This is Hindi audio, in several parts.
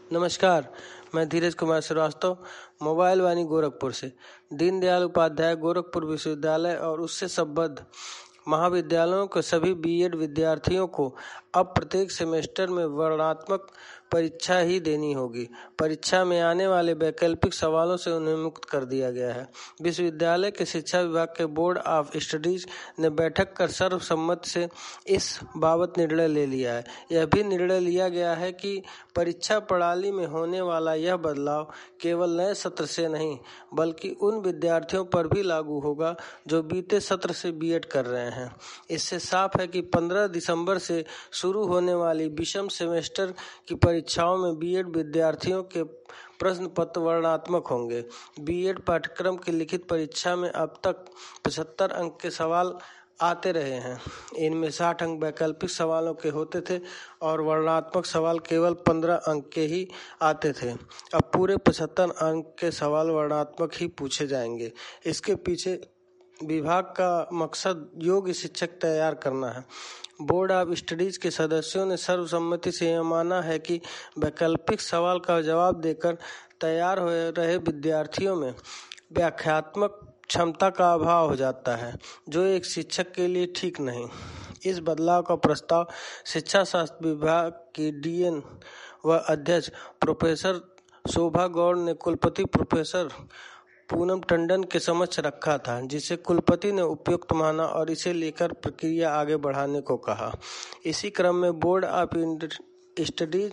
नमस्कार, मैं धीरज कुमार श्रीवास्तव, मोबाइल वाणी गोरखपुर से। दीनदयाल उपाध्याय गोरखपुर विश्वविद्यालय और उससे संबद्ध महाविद्यालयों के सभी बीएड विद्यार्थियों को अब प्रत्येक सेमेस्टर में वर्णनात्मक परीक्षा ही देनी होगी। परीक्षा में आने वाले वैकल्पिक सवालों से उन्हें मुक्त कर दिया गया है। विश्वविद्यालय के शिक्षा विभाग के बोर्ड ऑफ स्टडीज ने बैठक कर सर्वसम्मति से इस बाबत निर्णय ले लिया है। यह भी निर्णय लिया गया है कि परीक्षा प्रणाली में होने वाला यह बदलाव केवल नए सत्र से नहीं बल्कि उन विद्यार्थियों पर भी लागू होगा जो बीते सत्र से बीएड कर रहे हैं। इससे साफ है कि 15 दिसंबर से शुरू होने वाली विषम सेमेस्टर की परीक्षाओं में बीएड विद्यार्थियों के प्रश्न पत्र वर्णनात्मक होंगे। बीएड पाठ्यक्रम की लिखित परीक्षा में अब तक 75 अंक के सवाल आते रहे हैं। इनमें 60 अंक वैकल्पिक सवालों के होते थे और वर्णनात्मक सवाल केवल 15 अंक के ही आते थे। अब पूरे 75 अंक के सवाल वर्णनात्मक ही पूछे जाएंगे। इसके पीछे विभाग का मकसद योग्य शिक्षक तैयार करना है। बोर्ड ऑफ स्टडीज के सदस्यों ने सर्वसम्मति से यह माना है कि वैकल्पिक सवाल का जवाब देकर तैयार हो रहे विद्यार्थियों में व्याख्यात्मक क्षमता का अभाव हो जाता है, जो एक शिक्षक के लिए ठीक नहीं। इस बदलाव का प्रस्ताव शिक्षा शास्त्र विभाग की डीएन व अध्यक्ष प्रोफेसर शोभा गौड़ ने कुलपति प्रोफेसर पूनम टंडन के समक्ष रखा था, जिसे कुलपति ने उपयुक्त माना और इसे लेकर प्रक्रिया आगे बढ़ाने को कहा। इसी क्रम में बोर्ड ऑफ स्टडीज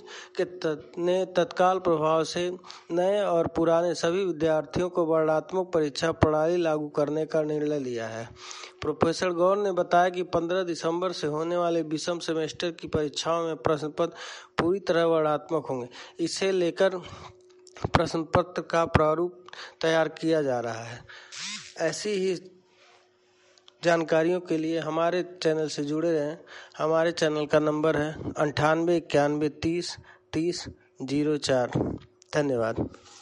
ने तत्काल प्रभाव से नए और पुराने सभी विद्यार्थियों को वर्णनात्मक परीक्षा प्रणाली लागू करने का निर्णय लिया है। प्रोफेसर गौर ने बताया कि 15 दिसंबर से होने वाले विषम सेमेस्टर की परीक्षाओं में प्रश्न पत्र पूरी तरह वर्णनात्मक होंगे। इसे लेकर प्रश्न पत्र का प्रारूप तैयार किया जा रहा है। ऐसी ही जानकारियों के लिए हमारे चैनल से जुड़े रहें। हमारे चैनल का नंबर है 98 91 30 30 04। धन्यवाद।